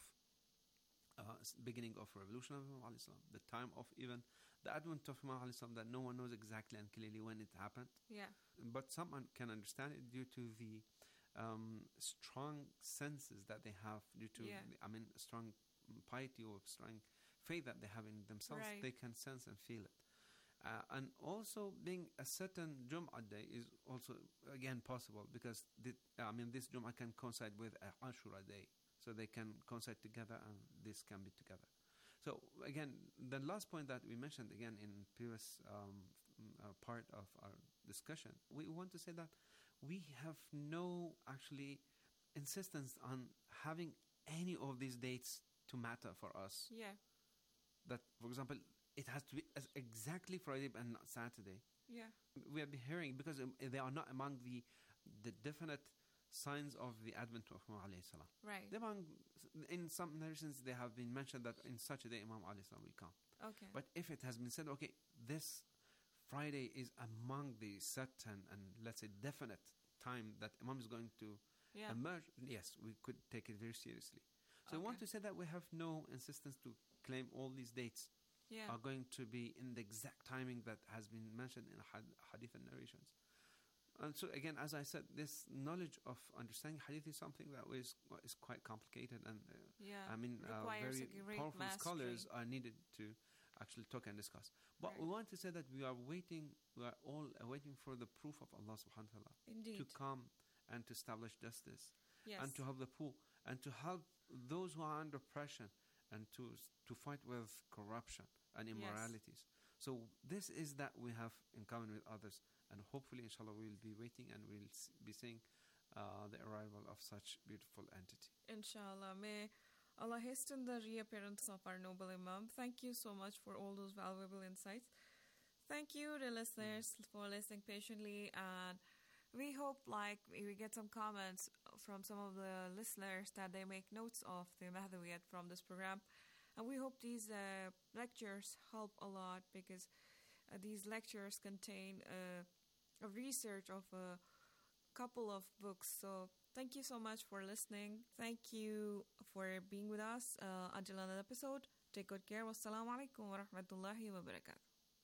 uh, beginning of revolution of Imam alayhi salam, the time of even the advent of Imam alayhi salam, that no one knows exactly and clearly when it happened. Yeah. But some can understand it due to the um, strong senses that they have, due to, Yeah. the, I mean, strong piety or strong faith that they have in themselves. Right. They can sense and feel it. Uh, and also being a certain Jum'ah day is also, again, possible because, the, I mean, this Jum'ah can coincide with a Ashura day. So they can coincide together and this can be together. So again, the last point that we mentioned, again, in previous um, uh, part of our discussion, we want to say that we have no, actually, insistence on having any of these dates to matter for us. Yeah. That, for example, it has to be as exactly Friday and not Saturday. Yeah. We have been hearing, because um, they are not among the the definite signs of the advent of Imam alayhi salam. Right. They're among, in some narrations, they have been mentioned that in such a day Imam alayhi salam will come. Okay. But if it has been said, okay, this Friday is among the certain and, let's say, definite time that Imam is going to Yeah. emerge, yes, we could take it very seriously. So I want Okay. to say that we have no insistence to claim all these dates Yeah. are going to be in the exact timing that has been mentioned in had- hadith and narrations. And so again, as I said, this knowledge of understanding hadith is something that is, is quite complicated, and uh, Yeah. I mean, uh, Requires very a great powerful mastery. scholars are needed to actually talk and discuss. But Right. we want to say that we are waiting, we are all waiting for the proof of Allah subhanahu wa ta'ala Indeed. to come and to establish justice, Yes. and to help the poor, and to help those who are under oppression, and to to fight with corruption and Yes. immoralities. So this is that we have in common with others, and hopefully, inshallah, we will be waiting and we'll s- be seeing uh, the arrival of such beautiful entity. Inshallah. May Allah hasten the reappearance of our noble Imam. Thank you so much for all those valuable insights. Thank you, the listeners, for listening patiently, and we hope, like, we get some comments from some of the listeners that they make notes of the Mahdawiyat from this program. And we hope these uh, lectures help a lot, because uh, these lectures contain uh, a research of a couple of books. So thank you so much for listening. Thank you for being with us uh, until another episode. Take good care. Wassalamu alaikum wa rahmatullahi wa barakatuh.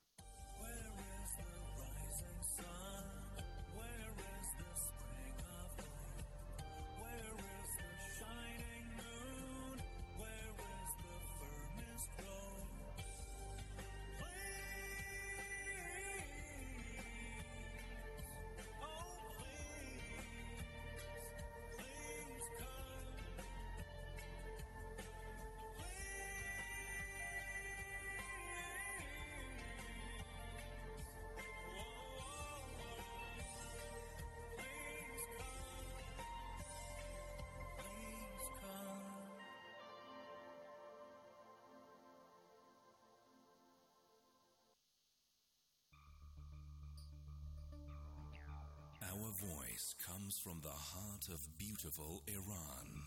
Our voice comes from the heart of beautiful Iran.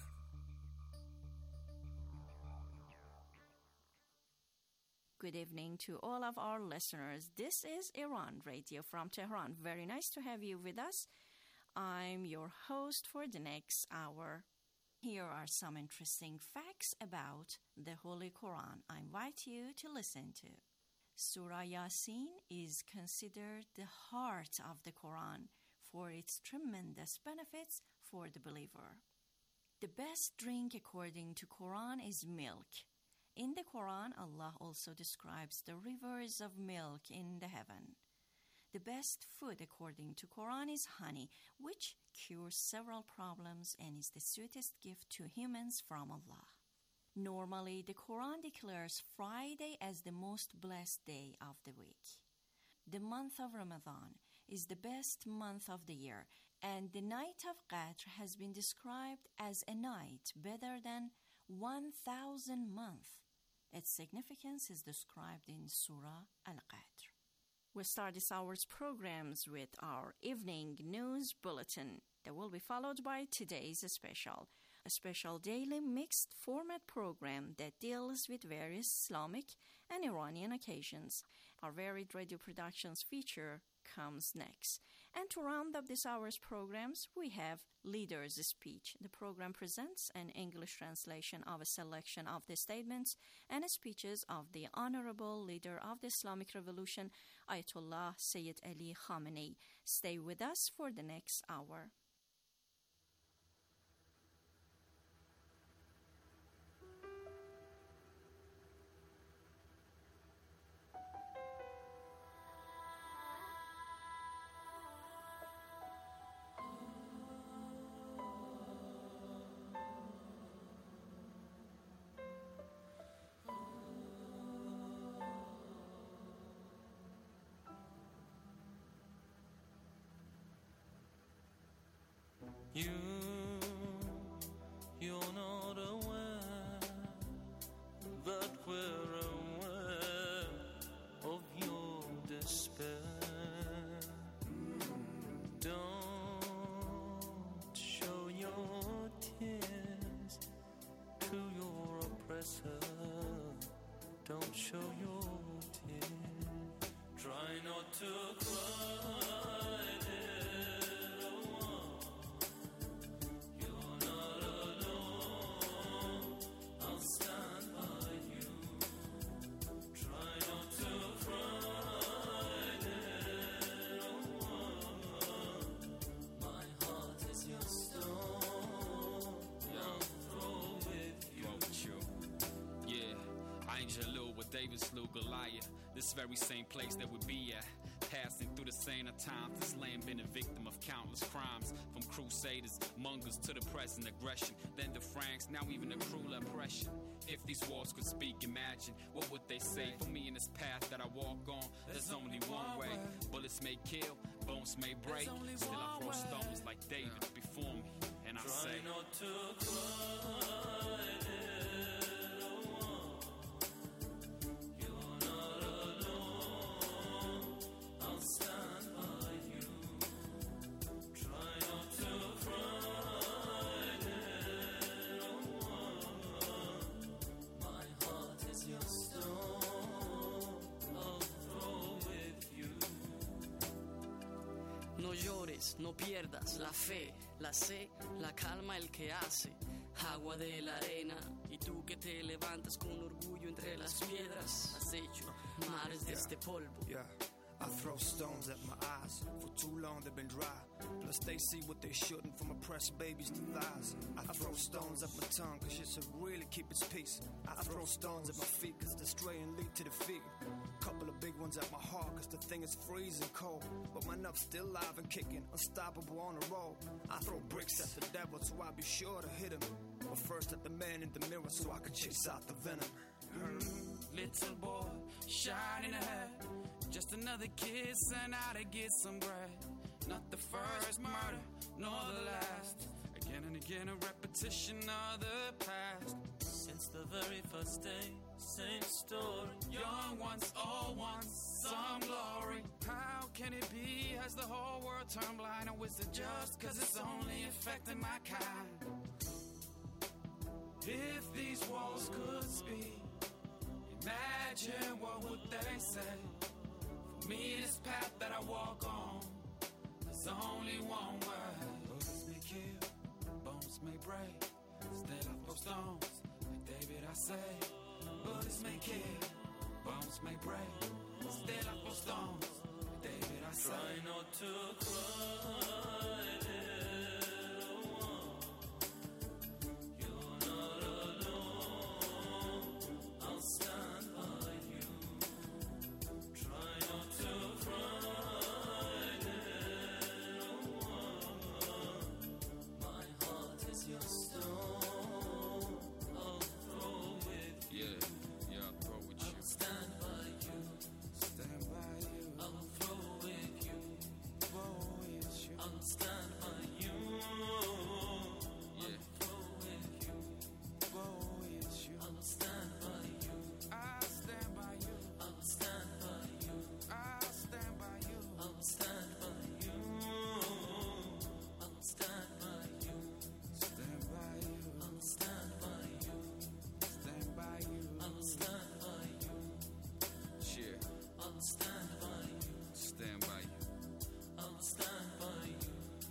good evening to all of our listeners. This is Iran Radio from Tehran. Very nice to have you with us. I'm your host for the next hour. Here are some interesting facts about the Holy Quran I invite you to listen to. Surah Yasin is considered the heart of the Quran for its tremendous benefits for the believer. The best drink according to Quran is milk. In the Quran, Allah also describes the rivers of milk in the heaven. The best food according to Quran is honey, which cures several problems and is the sweetest gift to humans from Allah. Normally, the Quran declares Friday as the most blessed day of the week. The month of Ramadan is the best month of the year, and the night of Qadr has been described as a night better than one thousand months. Its significance is described in Surah Al-Qadr. We start this hour's programs with our evening news bulletin that will be followed by today's special. A special daily mixed format program that deals with various Islamic and Iranian occasions. Our varied radio productions feature comes next. And to round up this hour's programs, we have Leader's Speech. The program presents an English translation of a selection of the statements and speeches of the Honorable Leader of the Islamic Revolution, Ayatollah Sayyid Ali Khamenei. Stay with us for the next hour. You, you're not aware that we're aware of your despair. Don't show your tears to your oppressor. Don't show your tears. Try not to cry. David slew Goliath, this very same place that we be at. Passing through the same of times, this land been a victim of countless crimes. From crusaders, Mongols to the present aggression. Then the Franks, now even the cruel oppression. If these walls could speak, imagine what would they say for me in this path that I walk on. There's only one way. Bullets may kill, bones may break. Still I throw stones like David before me, and I say, try not to cry. No llores, no pierdas la fe, la sé, la calma el que hace, agua de la arena, y tú que te levantas con orgullo entre las piedras, has hecho mares de este polvo. Yeah. I throw stones at my eyes, for too long they've been dry. Plus they see what they shouldn't, from oppressed babies to thighs. I throw stones at my tongue, cause shit should really keep its peace. I throw stones at my feet, cause the stray and lead to defeat. Couple of big ones at my heart, cause the thing is freezing cold. But my nup's still alive and kicking, unstoppable on the road. I throw bricks at the devil, so I be sure to hit him. But first at the man in the mirror, so I can chase out the venom. Mm, little boy, shining ahead. Just another kid sent out to get some bread. Not the first murder, nor the last. Again and again a repetition of the past. Since the very first day, same story. Young ones, old ones, some glory. How can it be? Has the whole world turned blind? Or is it just cause it's only affecting my kind? If these walls could speak, imagine imagine what would they say. For me, this path that I walk on, there's only one way. Bullets may kill, bones may break, still I throw stones. Like David, I say, bullets may kill, bones may break, still I throw stones. Like David, I say, try not to cry, little one. You're not alone. I'll stand by you. Try not to cry, little one. My heart is your stone. I'll throw with you. Yeah, yeah, I'll throw with you. I'll stand by you. Stand by you. I'll throw with you. Throw with you. I'll stand by you. Yeah. I'll throw with you. Throw with you. I'll stand by you. I'll stand by you. I'll stand by you. I'll stand by you. I'll stand by you. I'll stand by you. Stand by you. I'll stand by you. Stand by you. I'll stand by you. Yeah, I'll stand by you. stand by you. I'll stand by you.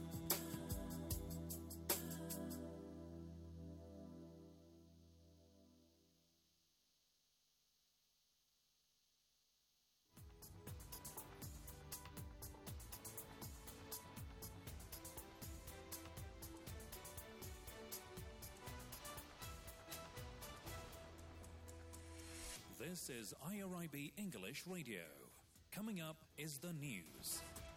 This is I R I B English Radio. Coming up is the news.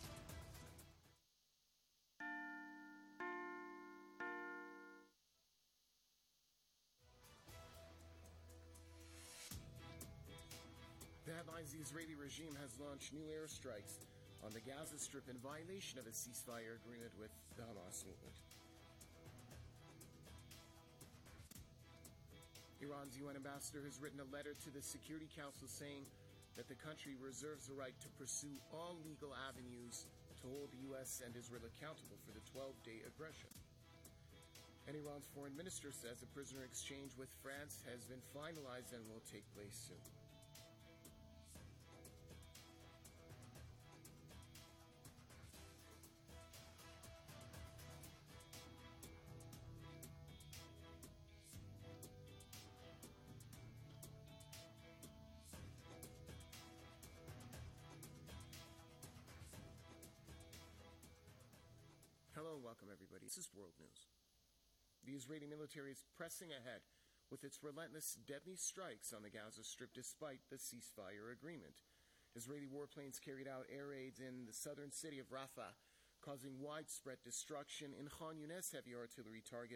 The headlines: the Israeli regime has launched new airstrikes on the Gaza Strip in violation of a ceasefire agreement with the Hamas movement. Iran's U N ambassador has written a letter to the Security Council saying that the country reserves the right to pursue all legal avenues to hold the U S and Israel accountable for the twelve-day aggression. And Iran's foreign minister says a prisoner exchange with France has been finalized and will take place soon. Hello and welcome, everybody. This is World News. The Israeli military is pressing ahead with its relentless, deadly strikes on the Gaza Strip despite the ceasefire agreement. Israeli warplanes carried out air raids in the southern city of Rafah, causing widespread destruction. In Khan Yunis, heavy artillery targeted